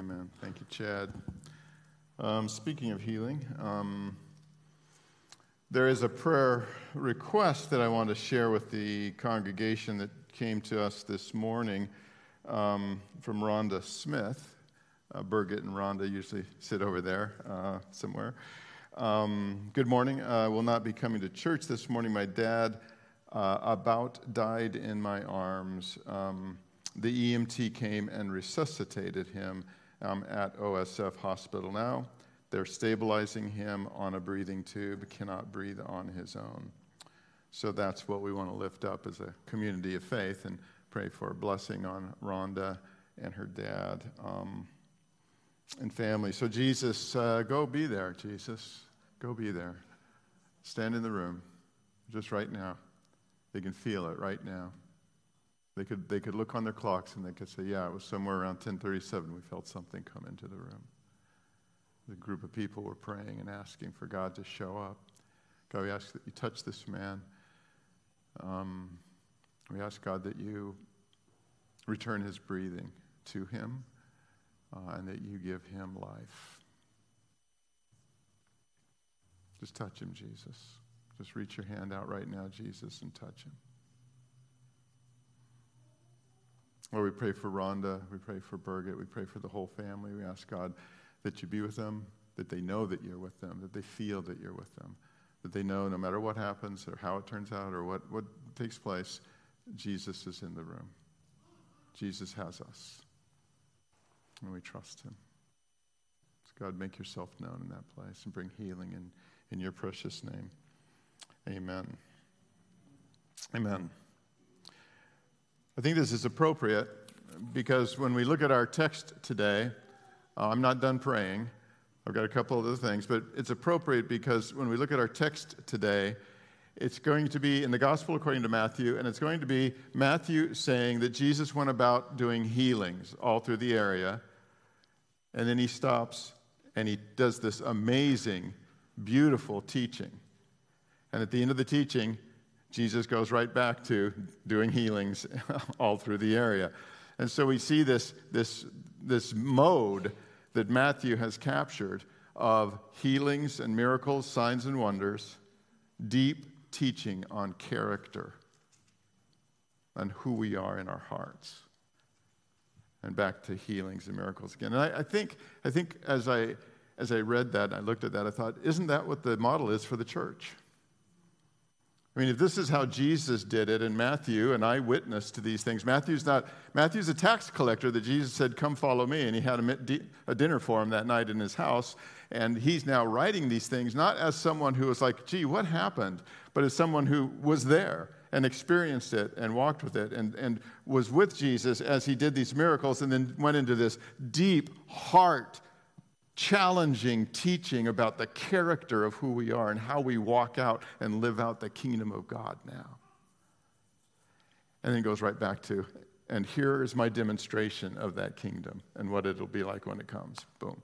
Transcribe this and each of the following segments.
Amen. Thank you, Chad. Speaking of healing, there is a prayer request that I want to share with the congregation that came to us this morning from Rhonda Smith. Birgit and Rhonda usually sit over there somewhere. Good morning. I will not be coming to church this morning. My dad about died in my arms. The EMT came and resuscitated him at OSF Hospital now. They're stabilizing him on a breathing tube, cannot breathe on his own. So that's what we want to lift up as a community of faith and pray for a blessing on Rhonda and her dad and family. So Jesus, go be there, Jesus. Go be there. Stand in the room just right now. They can feel it right now. They could look on their clocks and they could say, yeah, it was somewhere around 10:37 we felt something come into the room. The group of people were praying and asking for God to show up. God, we ask that you touch this man. We ask, God, that you return his breathing to him and that you give him life. Just touch him, Jesus. Just reach your hand out right now, Jesus, and touch him. Lord, we pray for Rhonda. We pray for Birgit. We pray for the whole family. We ask, God, that you be with them, that they know that you're with them, that they feel that you're with them, that they know no matter what happens or how it turns out or what takes place, Jesus is in the room. Jesus has us, and we trust him. So God, make yourself known in that place and bring healing in your precious name. Amen. Amen. I think this is appropriate because when we look at our text today, I'm not done praying. I've got a couple of other things, but it's appropriate because when we look at our text today, it's going to be in the Gospel according to Matthew, and it's going to be Matthew saying that Jesus went about doing healings all through the area, and then he stops and he does this amazing, beautiful teaching. And at the end of the teaching, Jesus goes right back to doing healings all through the area. And so we see this mode that Matthew has captured of healings and miracles, signs and wonders, deep teaching on character and who we are in our hearts. And back to healings and miracles again. And I think as I read that, and I looked at that, I thought, isn't that what the model is for the church? I mean, if this is how Jesus did it in Matthew, and I witnessed to these things, Matthew's a tax collector that Jesus said, come follow me, and he had a dinner for him that night in his house, and he's now writing these things, not as someone who was like, gee, what happened, but as someone who was there and experienced it and walked with it and was with Jesus as he did these miracles and then went into this deep heart challenging teaching about the character of who we are and how we walk out and live out the kingdom of God now. And then goes right back to, and here is my demonstration of that kingdom and what it'll be like when it comes. Boom.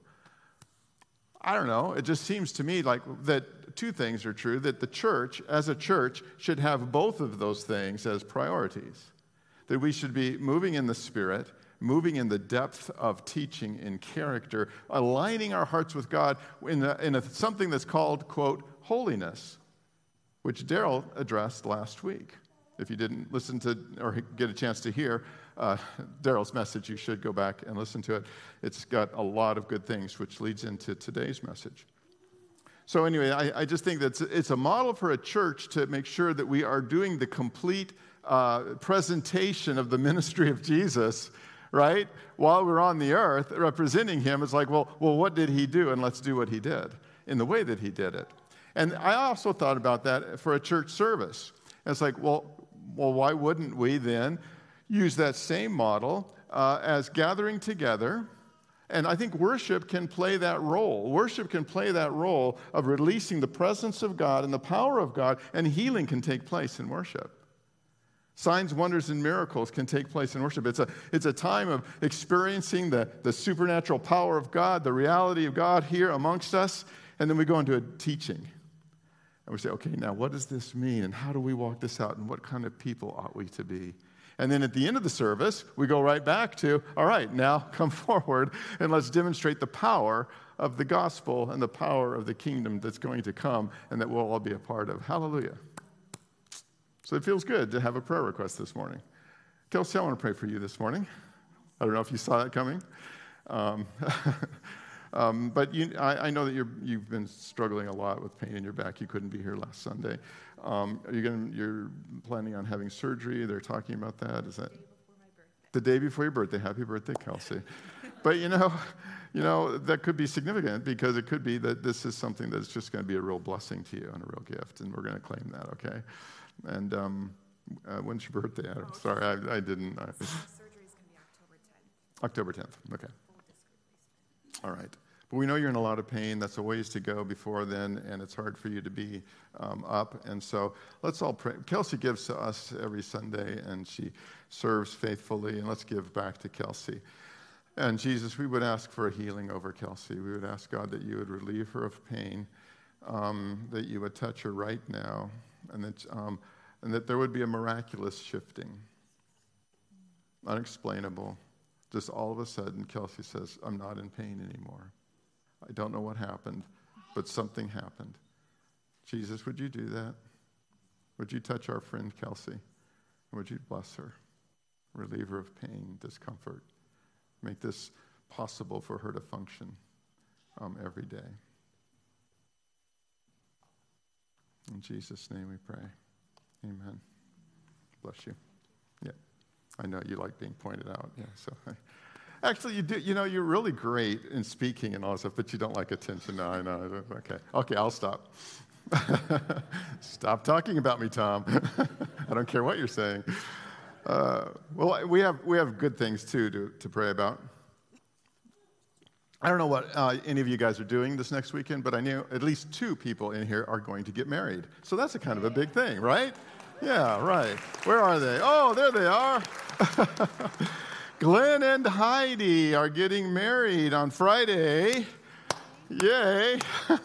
I don't know. It just seems to me like that two things are true, that the church, as a church, should have both of those things as priorities. That we should be moving in the Spirit, moving in the depth of teaching in character, aligning our hearts with God in something that's called, quote, holiness, which Daryl addressed last week. If you didn't listen to or get a chance to hear Daryl's message, you should go back and listen to it. It's got a lot of good things, which leads into today's message. So anyway, I just think that it's a model for a church to make sure that we are doing the complete presentation of the ministry of Jesus, right? While we're on the earth, representing him, it's like, well, what did he do? And let's do what he did in the way that he did it. And I also thought about that for a church service. And it's like, well, why wouldn't we then use that same model as gathering together? And I think worship can play that role. Worship can play that role of releasing the presence of God and the power of God, and healing can take place in worship. Signs, wonders, and miracles can take place in worship. It's a time of experiencing the supernatural power of God, the reality of God here amongst us, and then we go into a teaching. And we say, okay, now what does this mean? And how do we walk this out? And what kind of people ought we to be? And then at the end of the service, we go right back to, all right, now come forward and let's demonstrate the power of the gospel and the power of the kingdom that's going to come and that we'll all be a part of. Hallelujah. So it feels good to have a prayer request this morning. Kelsey, I want to pray for you this morning. I don't know if you saw that coming. But I know that you've been struggling a lot with pain in your back. You couldn't be here last Sunday. You're planning on having surgery. They're talking about that. Is that the day before your birthday? Happy birthday, Kelsey. But you know that could be significant because it could be that this is something that's just going to be a real blessing to you and a real gift, and we're going to claim that. Okay. And when's your birthday, Adam? Sorry, I didn't. Surgery is going to be October 10th. October 10th. Okay. All right. But we know you're in a lot of pain. That's a ways to go before then, and it's hard for you to be up. And so let's all pray. Kelsey gives to us every Sunday, and she serves faithfully. And let's give back to Kelsey. And Jesus, we would ask for a healing over Kelsey. We would ask, God, that you would relieve her of pain, that you would touch her right now, and that there would be a miraculous shifting, unexplainable. Just all of a sudden, Kelsey says, I'm not in pain anymore. I don't know what happened, but something happened. Jesus, would you do that? Would you touch our friend Kelsey? Would you bless her, relieve her of pain, discomfort, make this possible for her to function every day? In Jesus' name we pray. Amen. Bless you. Yeah. I know you like being pointed out. Yeah. So, actually, you do. You know, you're really great in speaking and all that stuff, but you don't like attention. No, I know. Okay, I'll stop. Stop talking about me, Tom. I don't care what you're saying. Well, we have good things too to pray about. I don't know what any of you guys are doing this next weekend, but I know at least 2 people in here are going to get married. So that's a kind of a big thing, right? Yeah, right. Where are they? Oh, there they are. Glenn and Heidi are getting married on Friday. Yay.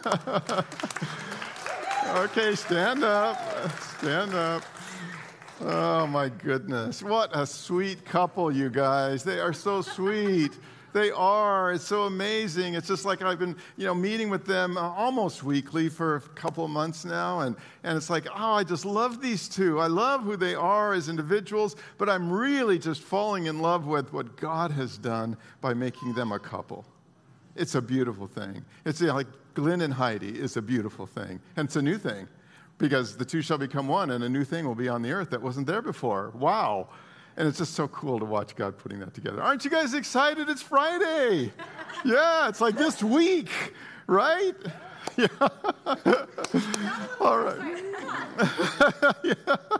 Okay, stand up. Stand up. Oh, my goodness. What a sweet couple, you guys. They are so sweet. They are. It's so amazing. It's just like I've been, meeting with them almost weekly for a couple of months now. And it's like, I just love these 2. I love who they are as individuals, but I'm really just falling in love with what God has done by making them a couple. It's a beautiful thing. It's like Glenn and Heidi is a beautiful thing. And it's a new thing because the 2 shall become one and a new thing will be on the earth that wasn't there before. Wow. And it's just so cool to watch God putting that together. Aren't you guys excited? It's Friday. Yeah, it's like this week, right? Yeah. All right. Yeah.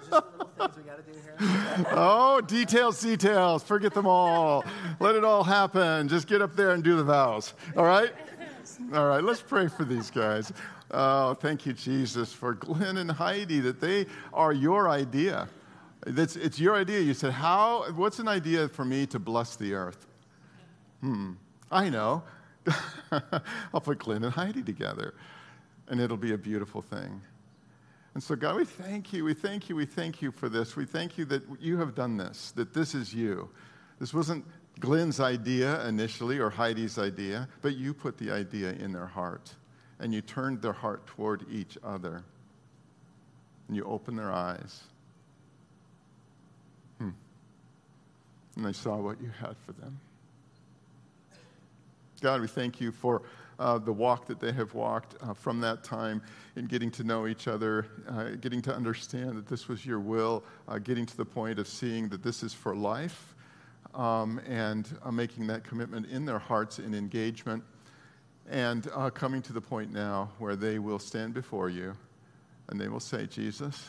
Oh, details. Forget them all. Let it all happen. Just get up there and do the vows. All right? All right, let's pray for these guys. Oh, thank you, Jesus, for Glenn and Heidi, that they are your idea. It's your idea. You said, what's an idea for me to bless the earth? I know. I'll put Glenn and Heidi together, and it'll be a beautiful thing. And so, God, we thank you. We thank you. We thank you for this. We thank you that you have done this, that this is you. This wasn't Glenn's idea initially or Heidi's idea, but you put the idea in their heart, and you turned their heart toward each other, and you opened their eyes. And they saw what you had for them. God, we thank you for the walk that they have walked from that time in getting to know each other, getting to understand that this was your will, getting to the point of seeing that this is for life, and making that commitment in their hearts in engagement, and coming to the point now where they will stand before you and they will say, Jesus,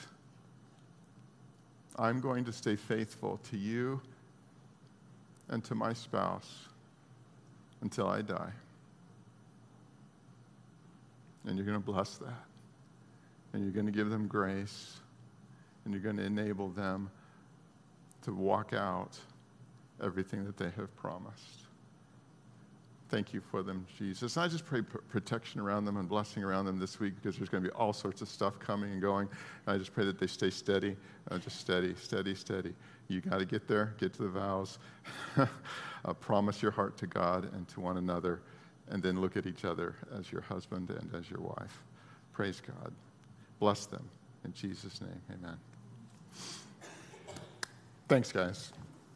I'm going to stay faithful to you and to my spouse until I die. And you're going to bless that. And you're going to give them grace. And you're going to enable them to walk out everything that they have promised. thank you for them, Jesus. And I just pray protection around them and blessing around them this week because there's going to be all sorts of stuff coming and going. And I just pray that they stay steady, just steady, steady, steady. You got to get there, get to the vows, promise your heart to God and to one another, and then look at each other as your husband and as your wife. Praise God. Bless them. In Jesus' name, amen. Thanks, guys.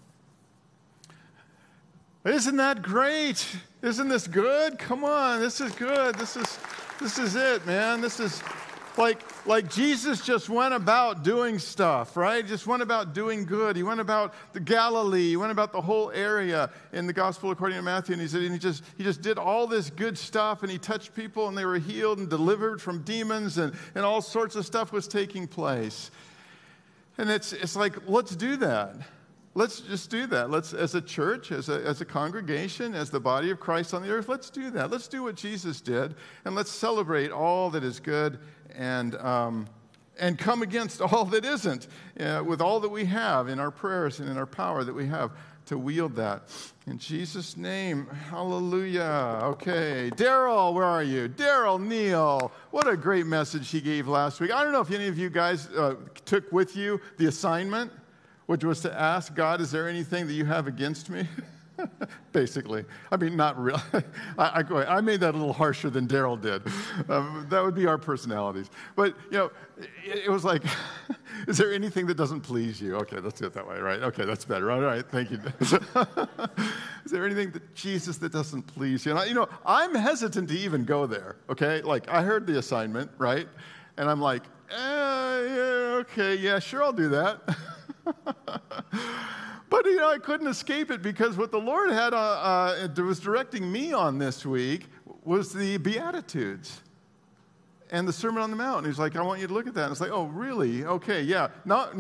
Isn't that great? Isn't this good? Come on, this is good. This is it, man. This is like Jesus just went about doing stuff, right? Just went about doing good. He went about the Galilee. He went about the whole area in the Gospel according to Matthew, and he just did all this good stuff, and he touched people, and they were healed and delivered from demons, and all sorts of stuff was taking place. And it's like, let's do that. Let's just do that. Let's, as a church, as a congregation, as the body of Christ on the earth, let's do that. Let's do what Jesus did, and let's celebrate all that is good and come against all that isn't with all that we have in our prayers and in our power that we have to wield that. In Jesus' name, hallelujah. Okay, Daryl, where are you? Daryl Neal, what a great message he gave last week. I don't know if any of you guys took with you the assignment, which was to ask God, is there anything that you have against me? Basically. I mean, not real. I made that a little harsher than Daryl did. That would be our personalities. But, it was like, is there anything that doesn't please you? Okay, let's do it that way, right? Okay, that's better. All right, thank you. Is there anything that Jesus that doesn't please you? And I'm hesitant to even go there, okay? Like, I heard the assignment, right? And I'm like, okay, yeah, sure, I'll do that. But, I couldn't escape it because what the Lord had was directing me on this week was the Beatitudes and the Sermon on the Mount. And he's like, I want you to look at that. And it's like, oh, really? Okay, yeah. Not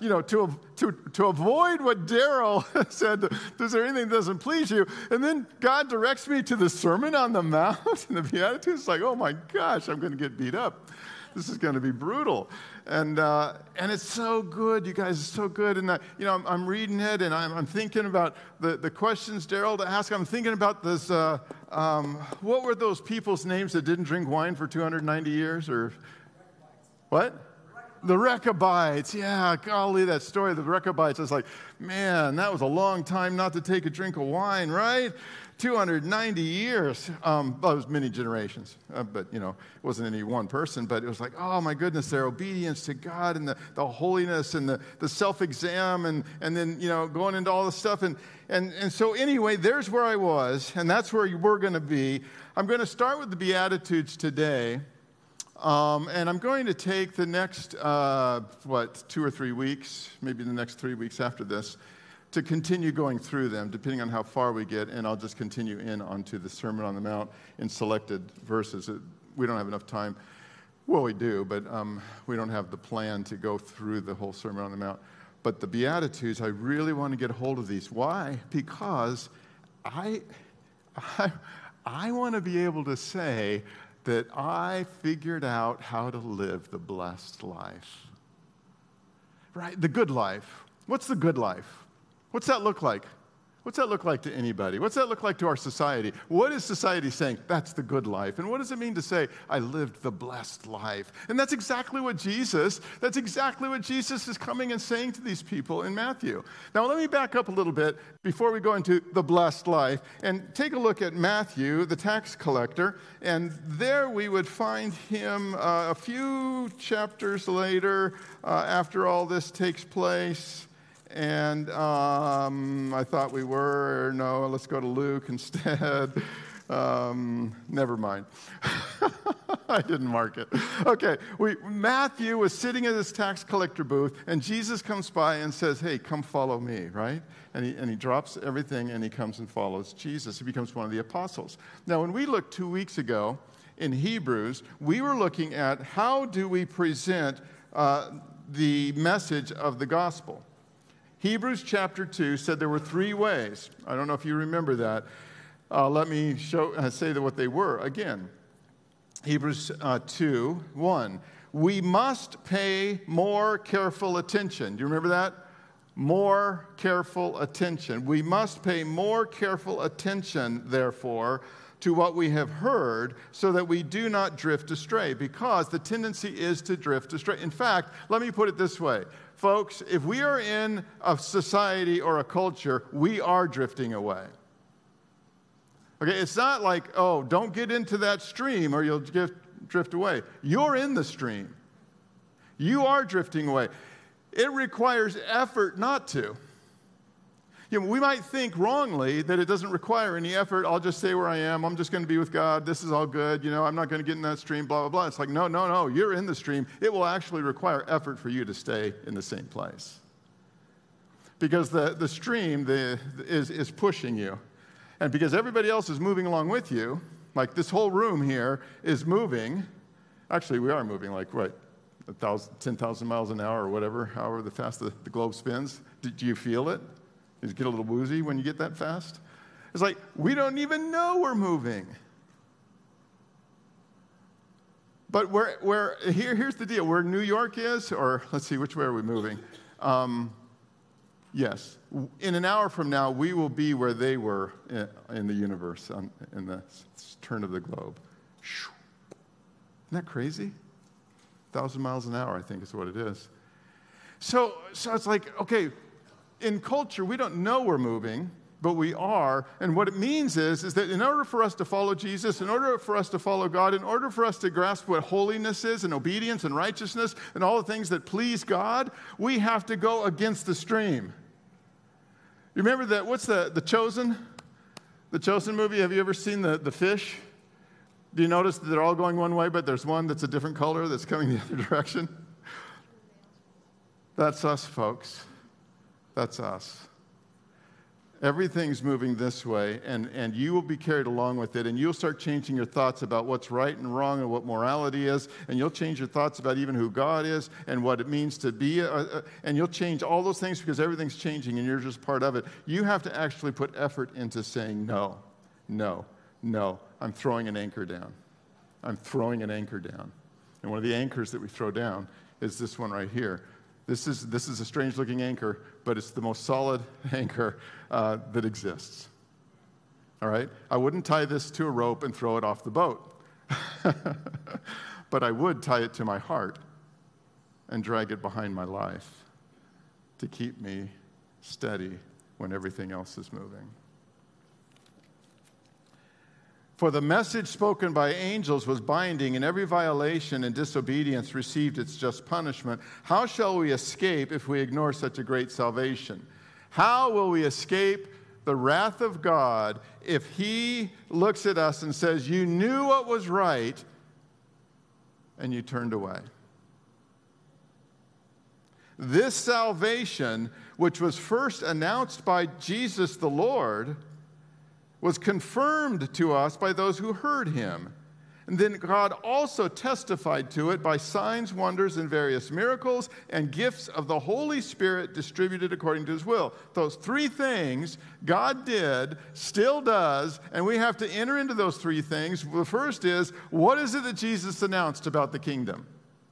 to avoid what Daryl said, is there anything that doesn't please you? And then God directs me to the Sermon on the Mount and the Beatitudes. It's like, oh, my gosh, I'm going to get beat up. This is going to be brutal. And it's so good, you guys. It's so good. And, I'm reading it, and I'm thinking about the questions, Daryl, to ask. I'm thinking about this, what were those people's names that didn't drink wine for 290 years? Or what? The Rechabites. Yeah, golly, that story of the Rechabites. It's like, man, that was a long time not to take a drink of wine, right? 290 years. Well, it was many generations, but, it wasn't any one person. But it was like, oh, my goodness, their obedience to God and the holiness and the self-exam and then, going into all this stuff. And so anyway, there's where I was, and that's where we're going to be. I'm going to start with the Beatitudes today, and I'm going to take the next, 2 or 3 weeks, maybe the next 3 weeks after this, to continue going through them, depending on how far we get, and I'll just continue onto the Sermon on the Mount in selected verses. We don't have enough time. Well, we do, but we don't have the plan to go through the whole Sermon on the Mount. But the Beatitudes, I really want to get a hold of these. Why? Because I want to be able to say that I figured out how to live the blessed life. Right? The good life. What's the good life? What's that look like? What's that look like to anybody? What's that look like to our society? What is society saying? That's the good life. And what does it mean to say, I lived the blessed life? And that's exactly what Jesus is coming and saying to these people in Matthew. Now, let me back up a little bit before we go into the blessed life and take a look at Matthew, the tax collector. And there we would find him a few chapters later after all this takes place. And I thought we were. No, let's go to Luke instead. Never mind. I didn't mark it. Okay, Matthew was sitting at his tax collector booth, and Jesus comes by and says, hey, come follow me, right? And he drops everything, and he comes and follows Jesus. He becomes one of the apostles. Now, when we looked 2 weeks ago in Hebrews, we were looking at how do we present the message of the gospel. Hebrews chapter 2 said there were 3 ways. I don't know if you remember that. Let me say what they were again. Hebrews 2:1. We must pay more careful attention. Do you remember that? more careful attention. We must pay more careful attention, therefore, to what we have heard so that we do not drift astray, because the tendency is to drift astray. In fact, let me put it this way. Folks, if we are in a society or a culture, we are drifting away. Okay, it's not like, oh, don't get into that stream or you'll drift away. You're in the stream. You are drifting away. It requires effort not to. You know, we might think wrongly that it doesn't require any effort. I'll just stay where I am. I'm just going to be with God. This is all good. You know, I'm not going to get in that stream, blah, blah, blah. It's like, no. You're in the stream. It will actually require effort for you to stay in the same place. Because the stream is pushing you. And because everybody else is moving along with you, like this whole room here is moving. Actually, we are moving like, what, 10,000 miles an hour or whatever, however fast the globe spins. Do you feel it? Does it get a little woozy when you get that fast? It's like, we don't even know we're moving. But here's the deal. Where New York is, or let's see, which way are we moving? Yes. In an hour from now, we will be where they were in the universe, in the turn of the globe. Isn't that crazy? 1,000 miles an hour, I think is what it is. So it's like, okay, in culture, we don't know we're moving, but we are. And what it means is that in order for us to follow Jesus, in order for us to follow God, in order for us to grasp what holiness is and obedience and righteousness and all the things that please God, we have to go against the stream. You remember that, what's the Chosen? The Chosen movie, have you ever seen the fish? Do you notice that they're all going one way, but there's one that's a different color that's coming the other direction? That's us, folks. That's us. Everything's moving this way, and you will be carried along with it, and you'll start changing your thoughts about what's right and wrong and what morality is, and you'll change your thoughts about even who God is and what it means to be, and you'll change all those things because everything's changing, and you're just part of it. You have to actually put effort into saying no, I'm throwing an anchor down. I'm throwing an anchor down. And one of the anchors that we throw down is this one right here. This is a strange-looking anchor, but it's the most solid anchor that exists. All right? I wouldn't tie this to a rope and throw it off the boat. But I would tie it to my heart and drag it behind my life to keep me steady when everything else is moving. For the message spoken by angels was binding, and every violation and disobedience received its just punishment. How shall we escape if we ignore such a great salvation? How will we escape the wrath of God if He looks at us and says, you knew what was right, and you turned away? This salvation, which was first announced by Jesus the Lord, was confirmed to us by those who heard him. And then God also testified to it by signs, wonders, and various miracles and gifts of the Holy Spirit distributed according to his will. Those three things God did, still does, and we have to enter into those three things. The first is, what is it that Jesus announced about the kingdom?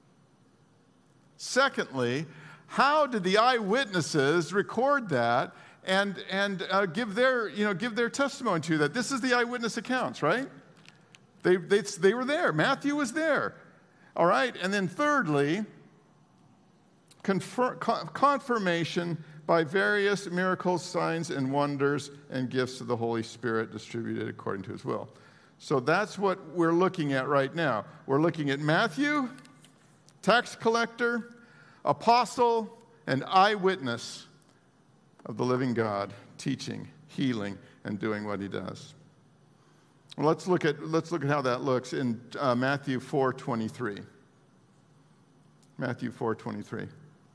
Secondly, how did the eyewitnesses record that and give their testimony to that? This is the eyewitness accounts, right? They were there. Matthew was there. All right? And then thirdly, confirmation by various miracles, signs, and wonders and gifts of the Holy Spirit distributed according to his will. So that's what we're looking at right now. We're looking at Matthew, tax collector, apostle, and eyewitness of the living God, teaching, healing, and doing what he does. Well, let's look at how that looks in Matthew 4:23. Matthew 4:23.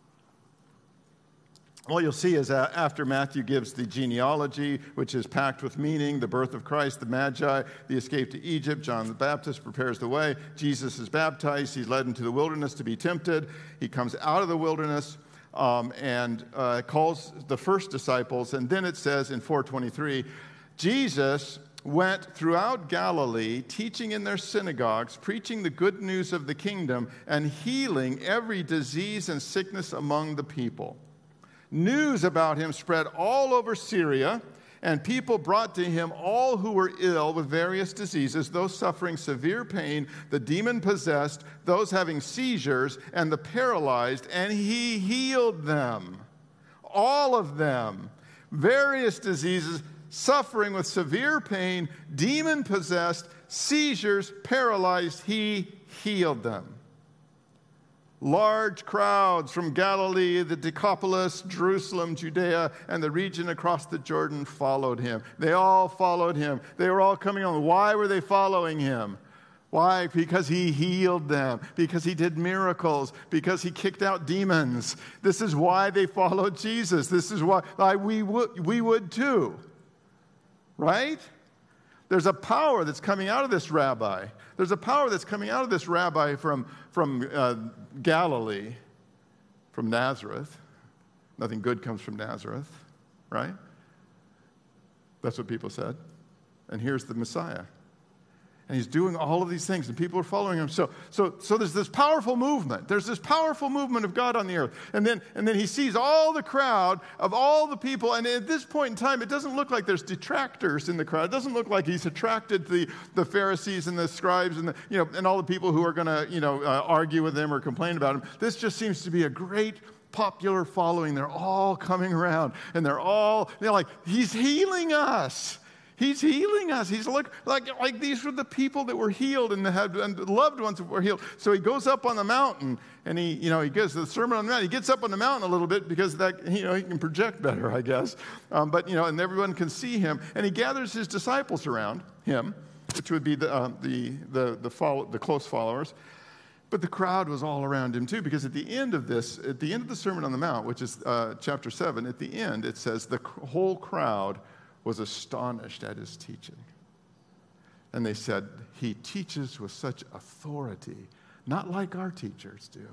What you'll see is after Matthew gives the genealogy, which is packed with meaning, the birth of Christ, the Magi, the escape to Egypt, John the Baptist prepares the way, Jesus is baptized, he's led into the wilderness to be tempted, he comes out of the wilderness and calls the first disciples, and then it says in 4:23, Jesus went throughout Galilee, teaching in their synagogues, preaching the good news of the kingdom, and healing every disease and sickness among the people. News about him spread all over Syria, and people brought to him all who were ill with various diseases, those suffering severe pain, the demon-possessed, those having seizures, and the paralyzed, and he healed them. All of them. Various diseases, suffering with severe pain, demon-possessed, seizures, paralyzed, he healed them. Large crowds from Galilee, the Decapolis, Jerusalem, Judea, and the region across the Jordan followed him. They all followed him. They were all coming on. Why were they following him? Why? Because he healed them, because he did miracles, because he kicked out demons. This is why they followed Jesus. This is why we would too. Right? There's a power that's coming out of this rabbi. There's a power that's coming out of this rabbi from Galilee, from Nazareth. Nothing good comes from Nazareth, right? That's what people said. And here's the Messiah. And he's doing all of these things, and people are following him. So there's this powerful movement. There's this powerful movement of God on the earth. And then he sees all the crowd of all the people. And at this point in time, it doesn't look like there's detractors in the crowd. It doesn't look like he's attracted the Pharisees and the scribes and and all the people who are going to argue with him or complain about him. This just seems to be a great popular following. They're all coming around, and they're like, he's healing us. He's healing us. He's like these were the people that were healed and the loved ones that were healed. So he goes up on the mountain and he gives the Sermon on the Mount. He gets up on the mountain a little bit because he can project better, I guess. But and everyone can see him. And he gathers his disciples around him, which would be the close followers. But the crowd was all around him too, because at the end of the Sermon on the Mount, which is chapter 7, at the end it says the whole crowd was astonished at his teaching. And they said, he teaches with such authority, not like our teachers do.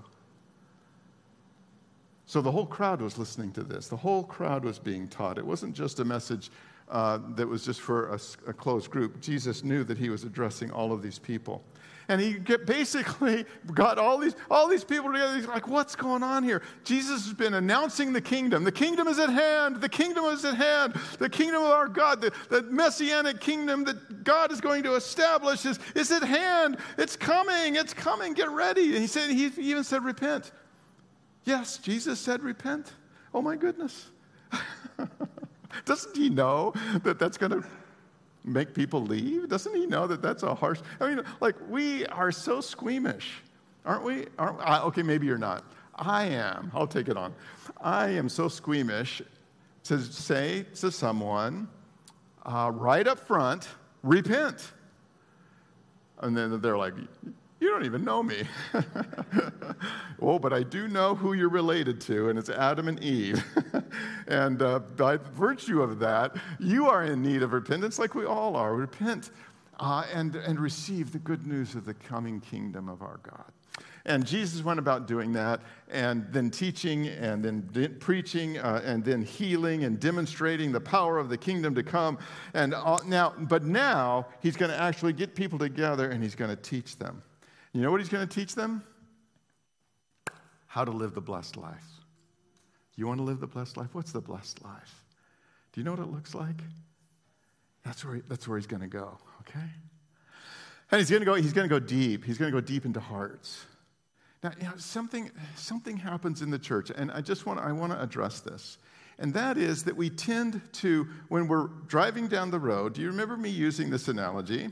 So the whole crowd was listening to this. The whole crowd was being taught. It wasn't just a message that was just for a closed group. Jesus knew that he was addressing all of these people. And he basically got all these people together. He's like, what's going on here? Jesus has been announcing the kingdom. The kingdom is at hand. The kingdom is at hand. The kingdom of our God, the messianic kingdom that God is going to establish is at hand. It's coming. It's coming. Get ready. And he even said, repent. Yes, Jesus said, repent. Oh, my goodness. Doesn't he know that that's going to make people leave? Doesn't he know that that's a harsh... we are so squeamish, aren't we? Okay, maybe you're not. I am. I'll take it on. I am so squeamish to say to someone right up front, repent. And then they're like, you don't even know me. Oh, but I do know who you're related to, and it's Adam and Eve. And by virtue of that, you are in need of repentance like we all are. Repent and receive the good news of the coming kingdom of our God. And Jesus went about doing that, and then teaching, and then preaching, and then healing, and demonstrating the power of the kingdom to come. And now he's going to actually get people together, and he's going to teach them. You know what he's going to teach them? How to live the blessed life. You want to live the blessed life? What's the blessed life? Do you know what it looks like? That's where he's going to go, okay? And he's going to go deep. He's going to go deep into hearts. Now, something happens in the church, and I want to address this. And that is that we tend to, when we're driving down the road, do you remember me using this analogy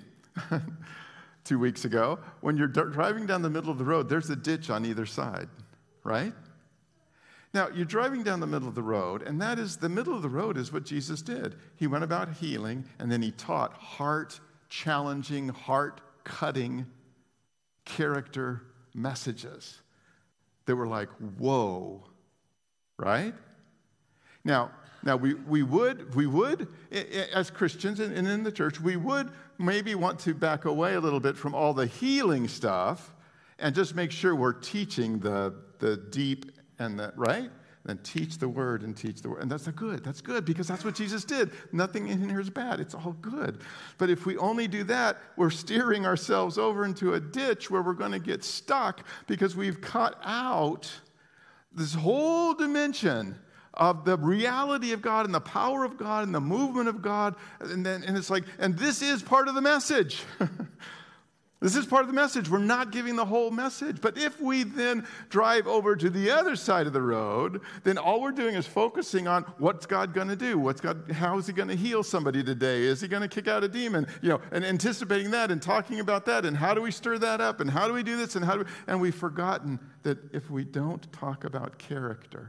2 weeks ago? When you're driving down the middle of the road, there's a ditch on either side, right? Now, you're driving down the middle of the road, and that is, the middle of the road is what Jesus did. He went about healing, and then he taught heart-challenging, heart-cutting character messages that were like, whoa, right? Now we would, as Christians and in the church, we would maybe want to back away a little bit from all the healing stuff and just make sure we're teaching the deep and the, right? Then teach the word and teach the word. And that's good. That's good because that's what Jesus did. Nothing in here is bad. It's all good. But if we only do that, we're steering ourselves over into a ditch where we're going to get stuck because we've cut out this whole dimension of the reality of God and the power of God and the movement of God. And it's like, and this is part of the message. This is part of the message. We're not giving the whole message. But if we then drive over to the other side of the road, then all we're doing is focusing on what's God going to do? How is he going to heal somebody today? Is he going to kick out a demon? And anticipating that and talking about that and how do we stir that up and how do we do this and we've forgotten that if we don't talk about character,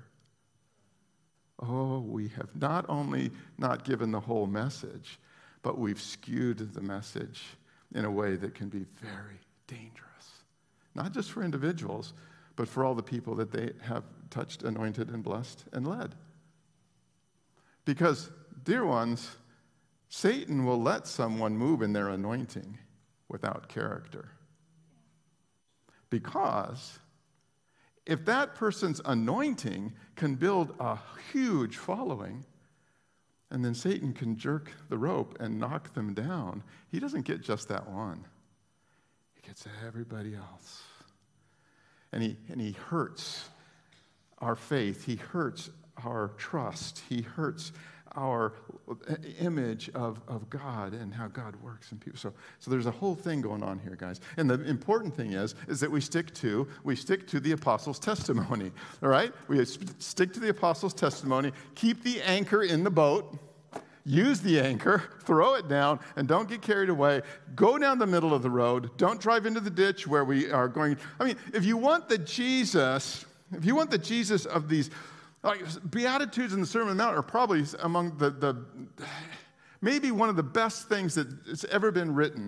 we have not only not given the whole message, but we've skewed the message in a way that can be very dangerous. Not just for individuals, but for all the people that they have touched, anointed, and blessed, and led. Because, dear ones, Satan will let someone move in their anointing without character. Because if that person's anointing can build a huge following, and then Satan can jerk the rope and knock them down, he doesn't get just that one. He gets everybody else. And he hurts our faith. He hurts our trust. He hurts our image of God and how God works in people. So there's a whole thing going on here, guys. And the important thing is that we stick to the apostles' testimony. All right? We stick to the apostles' testimony. Keep the anchor in the boat. Use the anchor, throw it down, and don't get carried away. Go down the middle of the road. Don't drive into the ditch where we are going. I mean, if you want the Jesus of these Beatitudes in the Sermon on the Mount are probably among the maybe one of the best things that's ever been written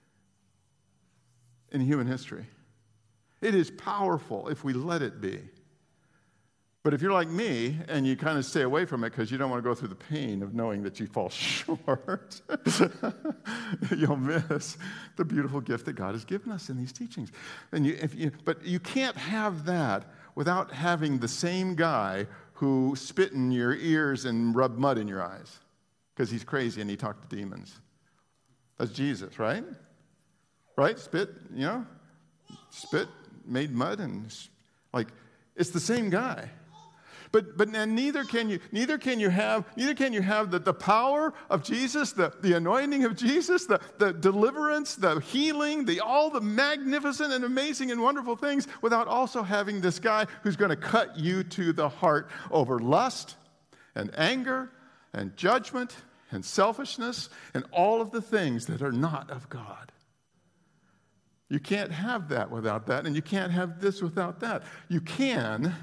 in human history. It is powerful if we let it be. But if you're like me and you kind of stay away from it because you don't want to go through the pain of knowing that you fall short, you'll miss the beautiful gift that God has given us in these teachings. But you can't have that without having the same guy who spit in your ears and rubbed mud in your eyes because he's crazy and he talked to demons. That's Jesus, right? Right? Spit, spit, made mud, and it's the same guy. But neither can you have the power of Jesus, the anointing of Jesus, the deliverance, the healing, all the magnificent and amazing and wonderful things without also having this guy who's going to cut you to the heart over lust and anger and judgment and selfishness and all of the things that are not of God. You can't have that without that, and you can't have this without that. You can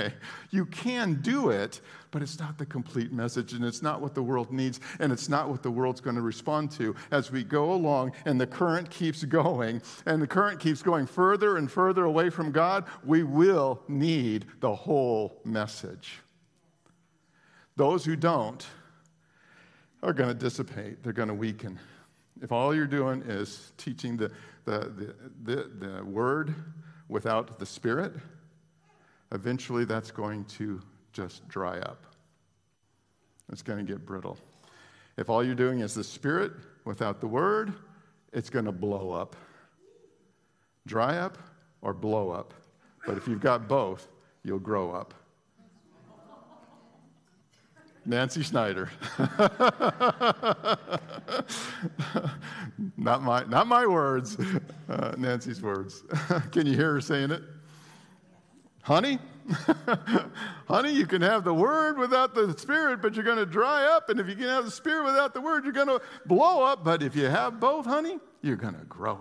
do it, but it's not the complete message, and it's not what the world needs, and it's not what the world's going to respond to. As we go along, and the current keeps going, and the current keeps going further and further away from God, we will need the whole message. Those who don't are going to dissipate. They're going to weaken. If all you're doing is teaching the word without the Spirit, eventually that's going to just dry up. It's going to get brittle. If all you're doing is the Spirit without the word, it's going to blow up. Dry up or blow up. But if you've got both, you'll grow up. Nancy Schneider. Not my words. Nancy's words. Can you hear her saying it? Honey? Honey, you can have the word without the Spirit, but you're going to dry up. And if you can have the Spirit without the word, you're going to blow up. But if you have both, honey, you're going to grow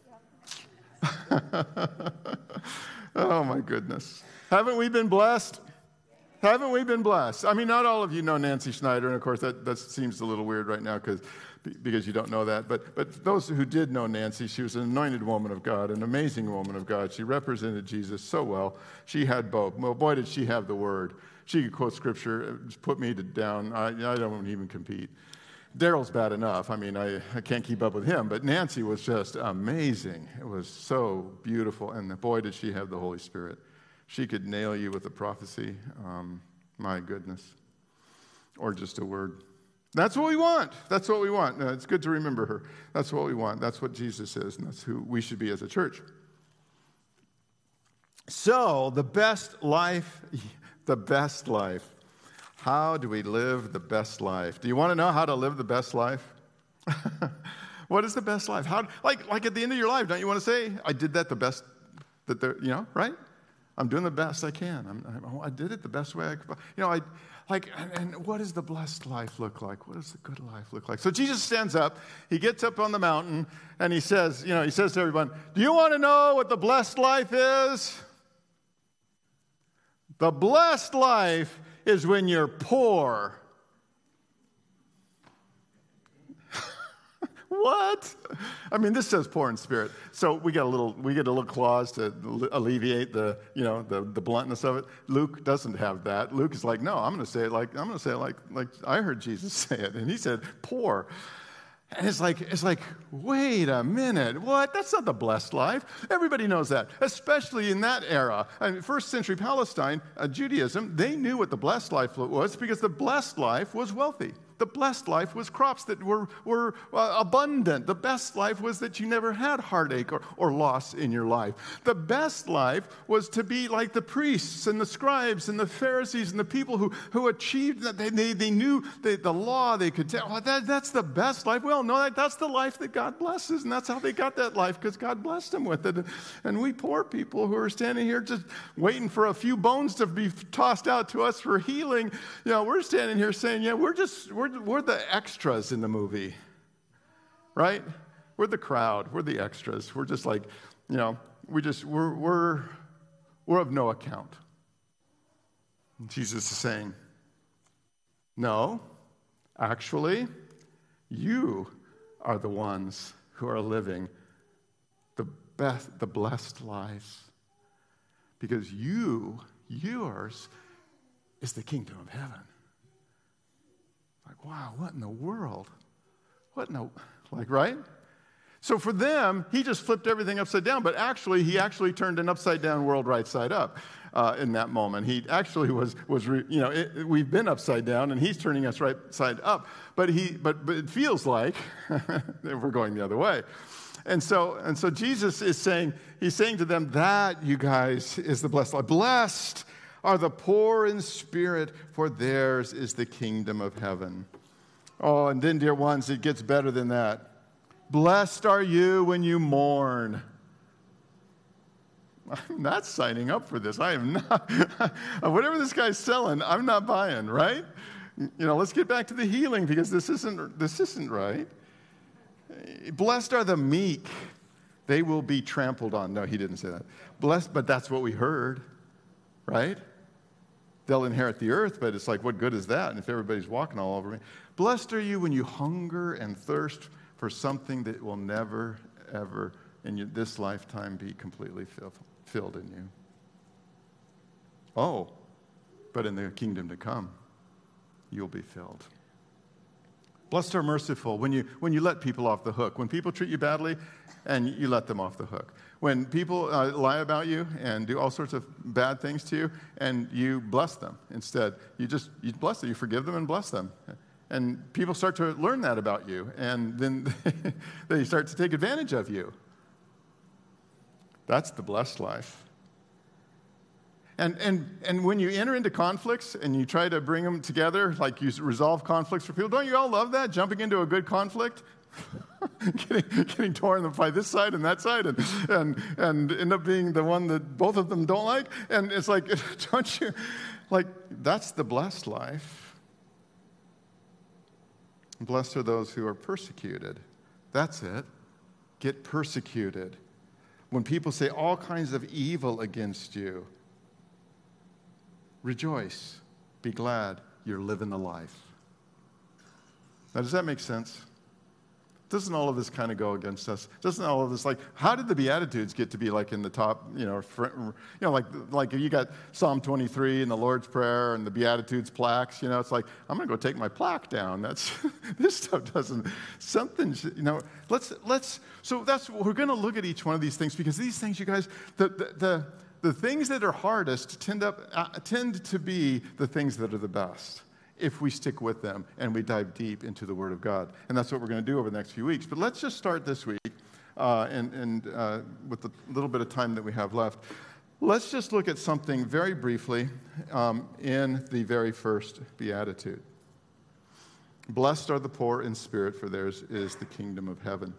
up. Oh, my goodness. Haven't we been blessed? Haven't we been blessed? I mean, not all of you know Nancy Schneider, and of course that seems a little weird right now because you don't know that. But those who did know Nancy, she was an anointed woman of God, an amazing woman of God. She represented Jesus so well. She had both. Well, boy, did she have the word. She could quote scripture, put me down. I don't even compete. Daryl's bad enough. I mean, I can't keep up with him, but Nancy was just amazing. It was so beautiful, and boy, did she have the Holy Spirit. She could nail you with a prophecy. My goodness. Or just a word. That's what we want. That's what we want. It's good to remember her. That's what we want. That's what Jesus is, and that's who we should be as a church. So, the best life How do we live the best life? Do you want to know how to live the best life? What is the best life? How, like at the end of your life, don't you want to say, I did that the best, right? I'm doing the best I can. I did it the best way I could. And what does the blessed life look like? What does the good life look like? So Jesus stands up, he gets up on the mountain, and he says to everyone, do you want to know what the blessed life is? The blessed life is when you're poor. What? I mean, this says poor in spirit. So we get a little clause to alleviate the bluntness of it. Luke doesn't have that. Luke is like, no, I'm going to say it like I heard Jesus say it, and he said poor. And it's like, wait a minute, what? That's not the blessed life. Everybody knows that, especially in that era. I mean, first century Palestine, Judaism, they knew what the blessed life was because the blessed life was wealthy. The blessed life was crops that were abundant. The best life was that you never had heartache or loss in your life. The best life was to be like the priests and the scribes and the Pharisees and the people who achieved that. They knew the law. They could tell, that's the best life. Well, no, that's the life that God blesses, and that's how they got that life because God blessed them with it. And we poor people who are standing here just waiting for a few bones to be tossed out to us for healing, we're standing here saying, we're the extras in the movie, right? We're the crowd. We're the extras. We're just like, we're of no account. And Jesus is saying, no, actually, you are the ones who are living the blessed lives, because yours is the kingdom of heaven. Like, wow, what in the world? Right? So for them, he just flipped everything upside down, but he actually turned an upside down world right side up in that moment. He actually we've been upside down, and he's turning us right side up. But it feels like we're going the other way. And so Jesus is saying to them, that, you guys, is the blessed life. Blessed are the poor in spirit, for theirs is the kingdom of heaven. Oh, and then, dear ones, it gets better than that. Blessed are you when you mourn. I'm not signing up for this. I am not. Whatever this guy's selling, I'm not buying, right? Let's get back to the healing, because this isn't right. Blessed are the meek. They will be trampled on. No, he didn't say that. Blessed, but that's what we heard, right? They'll inherit the earth, but it's like, what good is that? And if everybody's walking all over me. Blessed are you when you hunger and thirst for something that will never, ever in this lifetime be completely filled in you. Oh, but in the kingdom to come, you'll be filled. Blessed are merciful when you let people off the hook. When people treat you badly and you let them off the hook. When people lie about you and do all sorts of bad things to you and you bless them instead. You bless them. You forgive them and bless them. And people start to learn that about you. And then they start to take advantage of you. That's the blessed life. And when you enter into conflicts and you try to bring them together, like you resolve conflicts for people, don't you all love that? Jumping into a good conflict? getting torn by this side and that side and end up being the one that both of them don't like. And it's like, don't you? Like, that's the blessed life. Blessed are those who are persecuted. That's it. Get persecuted. When people say all kinds of evil against you, rejoice, be glad, you're living the life. Now, does that make sense? Doesn't all of this kind of go against us? Doesn't all of this, how did the Beatitudes get to be in the top, like you got Psalm 23 and the Lord's Prayer and the Beatitudes plaques, it's like, I'm going to go take my plaque down. This stuff doesn't, so we're going to look at each one of these things, because these things, you guys, the things that are hardest tend to be the things that are the best, if we stick with them and we dive deep into the Word of God. And that's what we're going to do over the next few weeks. But let's just start this week, and with the little bit of time that we have left. Let's just look at something very briefly in the very first beatitude. Blessed are the poor in spirit, for theirs is the kingdom of heaven.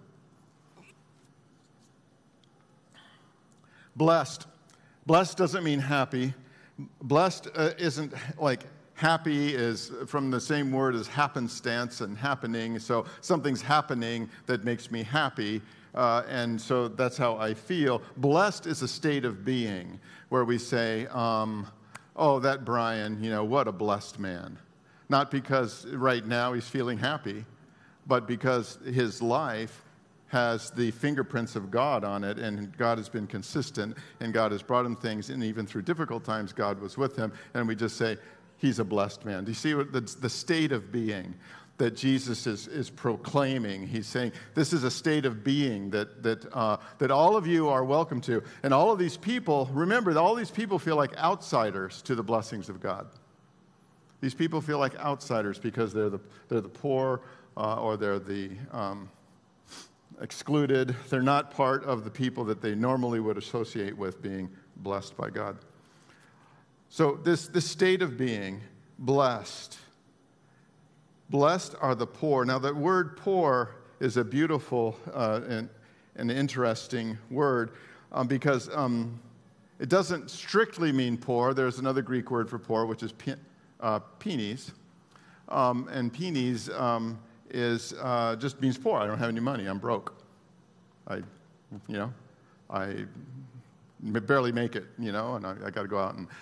Blessed. Blessed doesn't mean happy. Blessed isn't like happy is from the same word as happenstance and happening. So something's happening that makes me happy. And so that's how I feel. Blessed is a state of being where we say, oh, that Brian, what a blessed man. Not because right now he's feeling happy, but because his life has the fingerprints of God on it, and God has been consistent, and God has brought him things, and even through difficult times, God was with him, and we just say, he's a blessed man. Do you see what the state of being that Jesus is proclaiming? He's saying, this is a state of being that all of you are welcome to. And all of these people, remember, all these people feel like outsiders to the blessings of God. These people feel like outsiders because they're the poor or they're the excluded. They're not part of the people that they normally would associate with being blessed by God. So this state of being, blessed. Blessed are the poor. Now, the word poor is a beautiful and interesting word because it doesn't strictly mean poor. There's another Greek word for poor, which is penes. And penes is just means poor. I don't have any money. I'm broke. I barely make it, and I got to go out and...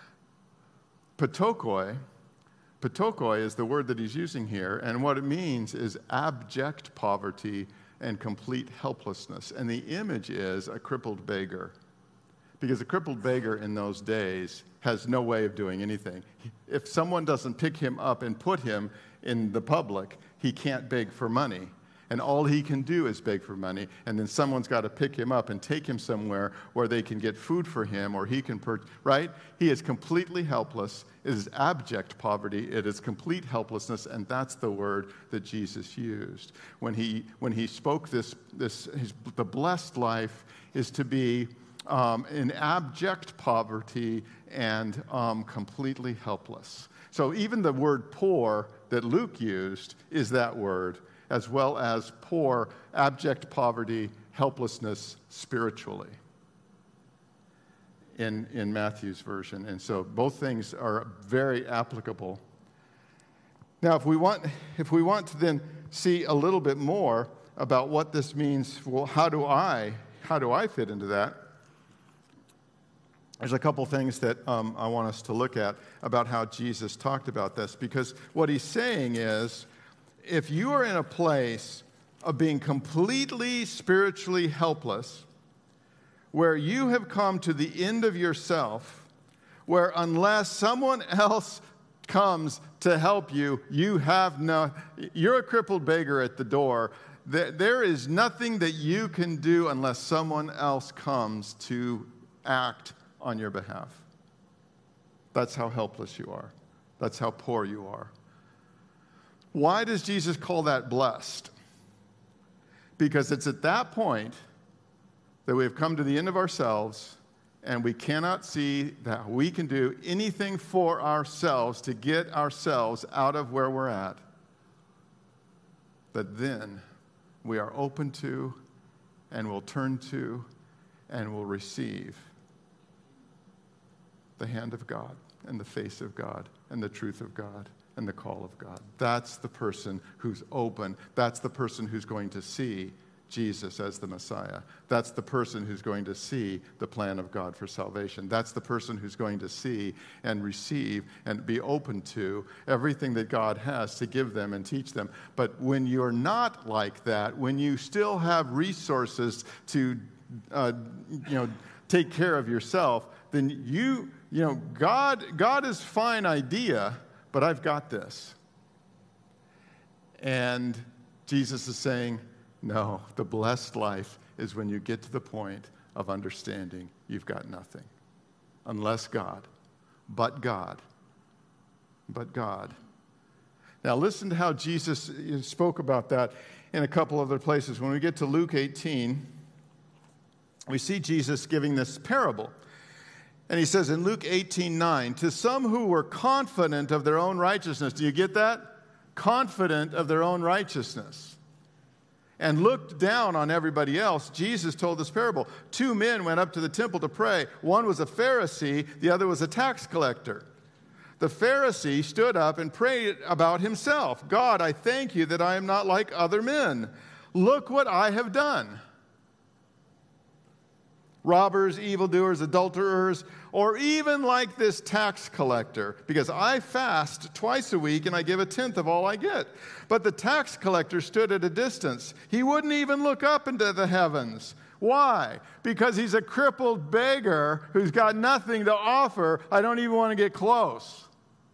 Patokoi is the word that he's using here, and what it means is abject poverty and complete helplessness. And the image is a crippled beggar, because a crippled beggar in those days has no way of doing anything. If someone doesn't pick him up and put him in the public, he can't beg for money. And all he can do is beg for money, and then someone's got to pick him up and take him somewhere where they can get food for him, or he can right? He is completely helpless. It is abject poverty. It is complete helplessness, and that's the word that Jesus used. When he spoke the blessed life is to be in abject poverty and completely helpless. So even the word poor that Luke used is that word, as well as poor, abject poverty, helplessness spiritually in Matthew's version. And so both things are very applicable. Now, if we want to then see a little bit more about what this means, well, how do I fit into that? There's a couple things that I want us to look at about how Jesus talked about this, because what he's saying is, if you are in a place of being completely spiritually helpless, where you have come to the end of yourself, where unless someone else comes to help you, you're a crippled beggar at the door. There is nothing that you can do unless someone else comes to act on your behalf. That's how helpless you are. That's how poor you are. Why does Jesus call that blessed? Because it's at that point that we have come to the end of ourselves and we cannot see that we can do anything for ourselves to get ourselves out of where we're at, that then we are open to and will turn to and will receive the hand of God and the face of God and the truth of God and the call of God. That's the person who's open. That's the person who's going to see Jesus as the Messiah. That's the person who's going to see the plan of God for salvation. That's the person who's going to see and receive and be open to everything that God has to give them and teach them. But when you're not like that, when you still have resources to take care of yourself, then God is fine idea, but I've got this. And Jesus is saying, no, the blessed life is when you get to the point of understanding you've got nothing. Unless God, but God, but God. Now listen to how Jesus spoke about that in a couple other places. When we get to Luke 18, we see Jesus giving this parable. And he says in Luke 18:9, to some who were confident of their own righteousness. Do you get that? Confident of their own righteousness. And looked down on everybody else, Jesus told this parable. 2 men went up to the temple to pray. One was a Pharisee, the other was a tax collector. The Pharisee stood up and prayed about himself. God, I thank you that I am not like other men. Look what I have done. Robbers, evildoers, adulterers, or even like this tax collector, because I fast twice a week and I give 1/10 of all I get. But the tax collector stood at a distance. He wouldn't even look up into the heavens. Why? Because he's a crippled beggar who's got nothing to offer. I don't even want to get close.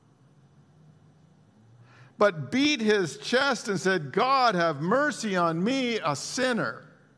But beat his chest and said, God, have mercy on me, a sinner.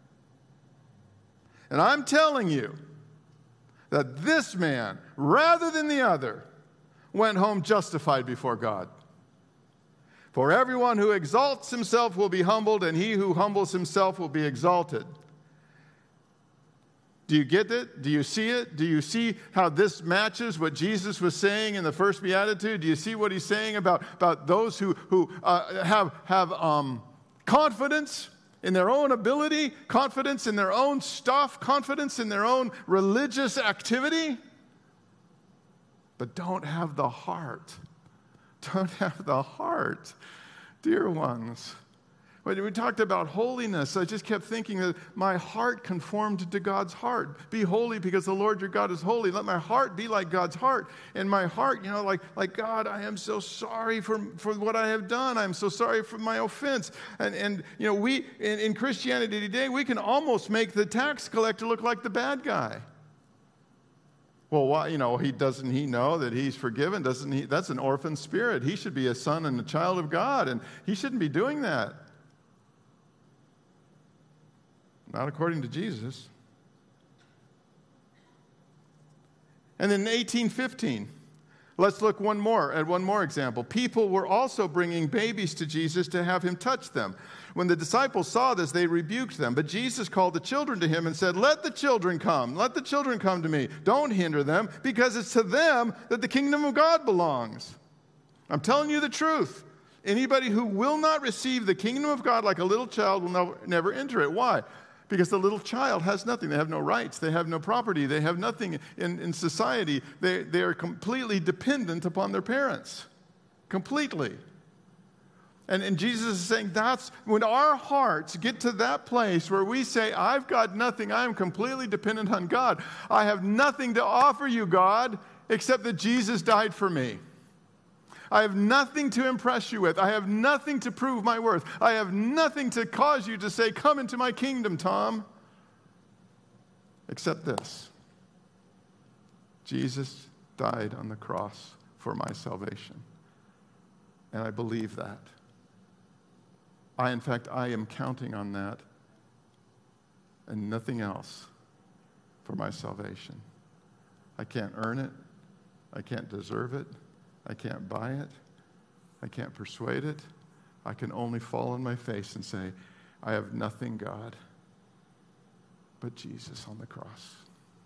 And I'm telling you that this man, rather than the other, went home justified before God. For everyone who exalts himself will be humbled, and he who humbles himself will be exalted. Do you get it? Do you see it? Do you see how this matches what Jesus was saying in the first Beatitude? Do you see what he's saying about those who have confidence in their own ability, confidence in their own stuff, confidence in their own religious activity, but don't have the heart. Don't have the heart, dear ones. When we talked about holiness, I just kept thinking that my heart conformed to God's heart. Be holy because the Lord your God is holy. Let my heart be like God's heart. And my heart, like God, I am so sorry for what I have done. I'm so sorry for my offense. And we, in Christianity today, we can almost make the tax collector look like the bad guy. Well, why, doesn't he know that he's forgiven? Doesn't he? That's an orphan spirit. He should be a son and a child of God, and he shouldn't be doing that. Not according to Jesus. And in 1815, let's look at one more example. People were also bringing babies to Jesus to have him touch them. When the disciples saw this, they rebuked them. But Jesus called the children to him and said, let the children come. Let the children come to me. Don't hinder them, because it's to them that the kingdom of God belongs. I'm telling you the truth. Anybody who will not receive the kingdom of God like a little child will never enter it. Why? Because the little child has nothing. They have no rights. They have no property. They have nothing in society. They are completely dependent upon their parents. Completely. And Jesus is saying that's when our hearts get to that place where we say, I've got nothing. I am completely dependent on God. I have nothing to offer you, God, except that Jesus died for me. I have nothing to impress you with. I have nothing to prove my worth. I have nothing to cause you to say, come into my kingdom, Tom. Except this. Jesus died on the cross for my salvation. And I believe that. In fact, I am counting on that and nothing else for my salvation. I can't earn it. I can't deserve it. I can't buy it. I can't persuade it. I can only fall on my face and say, I have nothing, God, but Jesus on the cross.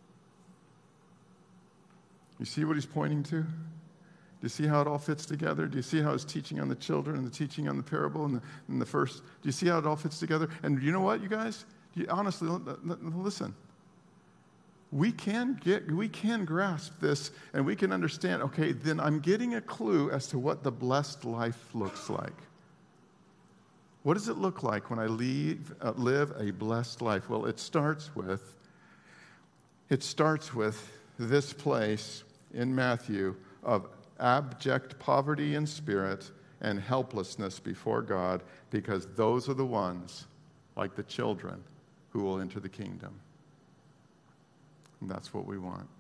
You see what he's pointing to? Do you see how it all fits together? Do you see how he's teaching on the children and the teaching on the parable and the first? Do you see how it all fits together? And you know what, you guys? Honestly, listen. We can grasp this and we can understand, okay, then I'm getting a clue as to what the blessed life looks like. What does it look like when I live a blessed life? Well, it starts with this place in Matthew of abject poverty in spirit and helplessness before God, because those are the ones, like the children, who will enter the kingdom. And that's what we want.